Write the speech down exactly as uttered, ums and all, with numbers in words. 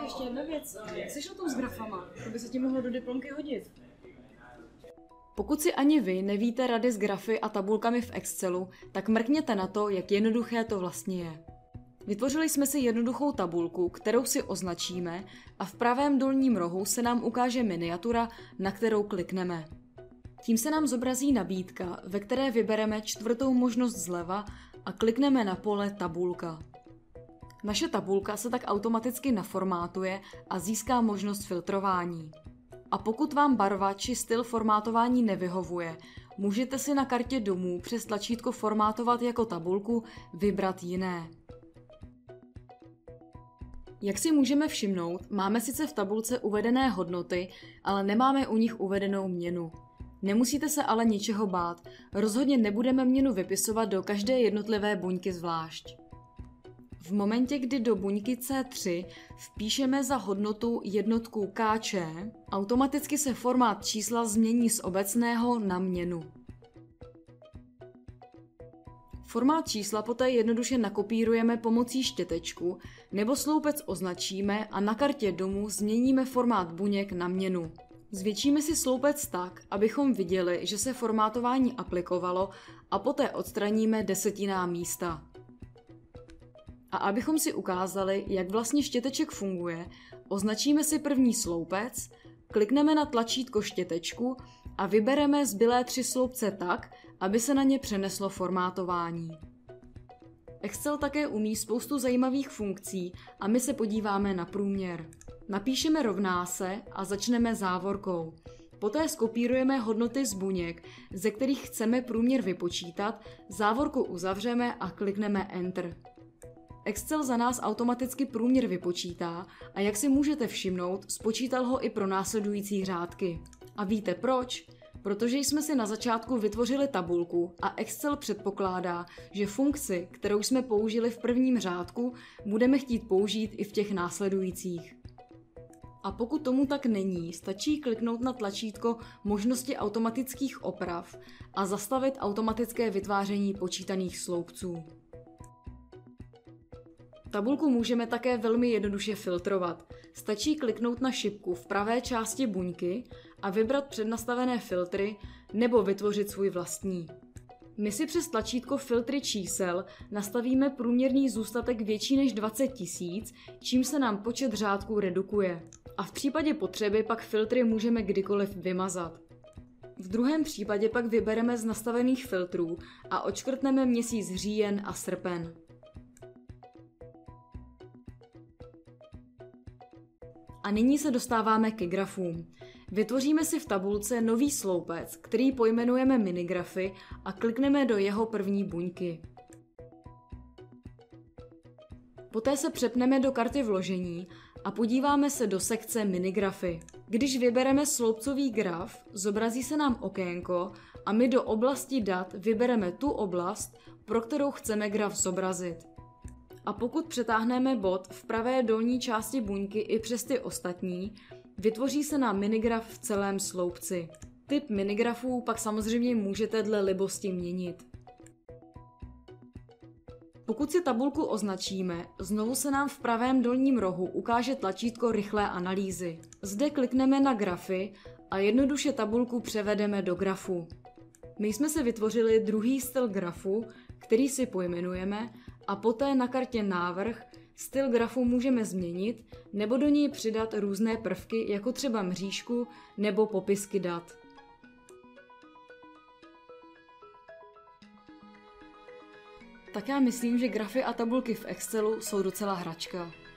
ještě jedna věc. Jak jsi na tom s grafama? To by se ti mohlo do diplomky hodit. Pokud si ani vy nevíte rady s grafy a tabulkami v Excelu, tak mrkněte na to, jak jednoduché to vlastně je. Vytvořili jsme si jednoduchou tabulku, kterou si označíme a v pravém dolním rohu se nám ukáže miniatura, na kterou klikneme. Tím se nám zobrazí nabídka, ve které vybereme čtvrtou možnost zleva a klikneme na pole Tabulka. Naše tabulka se tak automaticky naformátuje a získá možnost filtrování. A pokud vám barva či styl formátování nevyhovuje, můžete si na kartě domů přes tlačítko Formátovat jako tabulku vybrat jiné. Jak si můžeme všimnout, máme sice v tabulce uvedené hodnoty, ale nemáme u nich uvedenou měnu. Nemusíte se ale ničeho bát, rozhodně nebudeme měnu vypisovat do každé jednotlivé buňky zvlášť. V momentě, kdy do buňky C tři vpíšeme za hodnotu jednotku K Č, automaticky se formát čísla změní z obecného na měnu. Formát čísla poté jednoduše nakopírujeme pomocí štětečku nebo sloupec označíme a na kartě domů změníme formát buněk na měnu. Zvětšíme si sloupec tak, abychom viděli, že se formátování aplikovalo a poté odstraníme desetinná místa. A abychom si ukázali, jak vlastně štěteček funguje, označíme si první sloupec, klikneme na tlačítko štětečku a vybereme zbylé tři sloupce tak, aby se na ně přeneslo formátování. Excel také umí spoustu zajímavých funkcí a my se podíváme na průměr. Napíšeme rovná se a začneme závorkou. Poté skopírujeme hodnoty z buněk, ze kterých chceme průměr vypočítat, závorku uzavřeme a klikneme Enter. Excel za nás automaticky průměr vypočítá a jak si můžete všimnout, spočítal ho i pro následující řádky. A víte proč? Protože jsme si na začátku vytvořili tabulku a Excel předpokládá, že funkci, kterou jsme použili v prvním řádku, budeme chtít použít i v těch následujících. A pokud tomu tak není, stačí kliknout na tlačítko Možnosti automatických oprav a zastavit automatické vytváření počítaných sloupců. Tabulku můžeme také velmi jednoduše filtrovat. Stačí kliknout na šipku v pravé části buňky a vybrat přednastavené filtry nebo vytvořit svůj vlastní. My si přes tlačítko Filtry čísel nastavíme průměrný zůstatek větší než dvacet tisíc, čím se nám počet řádků redukuje. A v případě potřeby pak filtry můžeme kdykoliv vymazat. V druhém případě pak vybereme z nastavených filtrů a odškrtneme měsíc říjen a srpen. A nyní se dostáváme ke grafům. Vytvoříme si v tabulce nový sloupec, který pojmenujeme minigrafy a klikneme do jeho první buňky. Poté se přepneme do karty vložení a podíváme se do sekce minigrafy. Když vybereme sloupcový graf, zobrazí se nám okénko a my do oblasti dat vybereme tu oblast, pro kterou chceme graf zobrazit. A pokud přetáhneme bod v pravé dolní části buňky i přes ty ostatní, vytvoří se nám minigraf v celém sloupci. Typ minigrafů pak samozřejmě můžete dle libosti měnit. Pokud si tabulku označíme, znovu se nám v pravém dolním rohu ukáže tlačítko Rychlé analýzy. Zde klikneme na grafy a jednoduše tabulku převedeme do grafu. My jsme si vytvořili druhý styl grafu, který si pojmenujeme, a poté na kartě Návrh styl grafu můžeme změnit nebo do něj přidat různé prvky, jako třeba mřížku nebo popisky dat. Tak já myslím, že grafy a tabulky v Excelu jsou docela hračka.